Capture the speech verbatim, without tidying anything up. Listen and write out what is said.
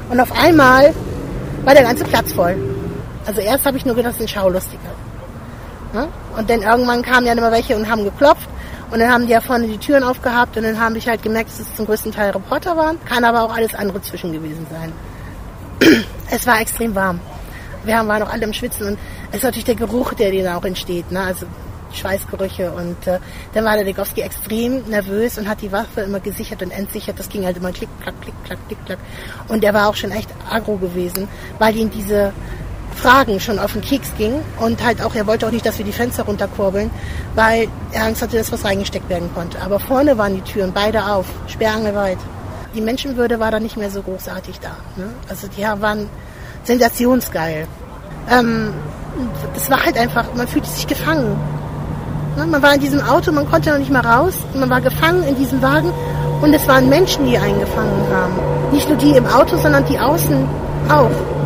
Und auf einmal war der ganze Platz voll. Also erst habe ich nur gedacht, das sind Schaulustiger. Ja? Und dann irgendwann kamen ja immer welche und haben geklopft. Und dann haben die ja vorne die Türen aufgehabt und dann haben ich halt gemerkt, dass es zum größten Teil Reporter waren. Kann aber auch alles andere zwischen gewesen sein. Es war extrem warm. Wir waren noch alle im Schwitzen und es ist natürlich der Geruch, der dann auch entsteht. Ne? Also Schweißgerüche. Und äh, dann war der Legowski extrem nervös und hat die Waffe immer gesichert und entsichert. Das ging halt immer klick, klack, klick, klack, klick, klack. Und der war auch schon echt aggro gewesen, weil ihn diese Fragen schon auf den Keks ging und halt auch, er wollte auch nicht, dass wir die Fenster runterkurbeln, weil er Angst hatte, dass was reingesteckt werden konnte. Aber vorne waren die Türen beide auf, sperrangelweit. Die Menschenwürde war da nicht mehr so großartig da. Ne? Also die waren sensationsgeil. Ähm, das war halt einfach, man fühlte sich gefangen. Ne? Man war in diesem Auto, man konnte noch nicht mal raus, man war gefangen in diesem Wagen und es waren Menschen, die einen gefangen haben. Nicht nur die im Auto, sondern die außen auch.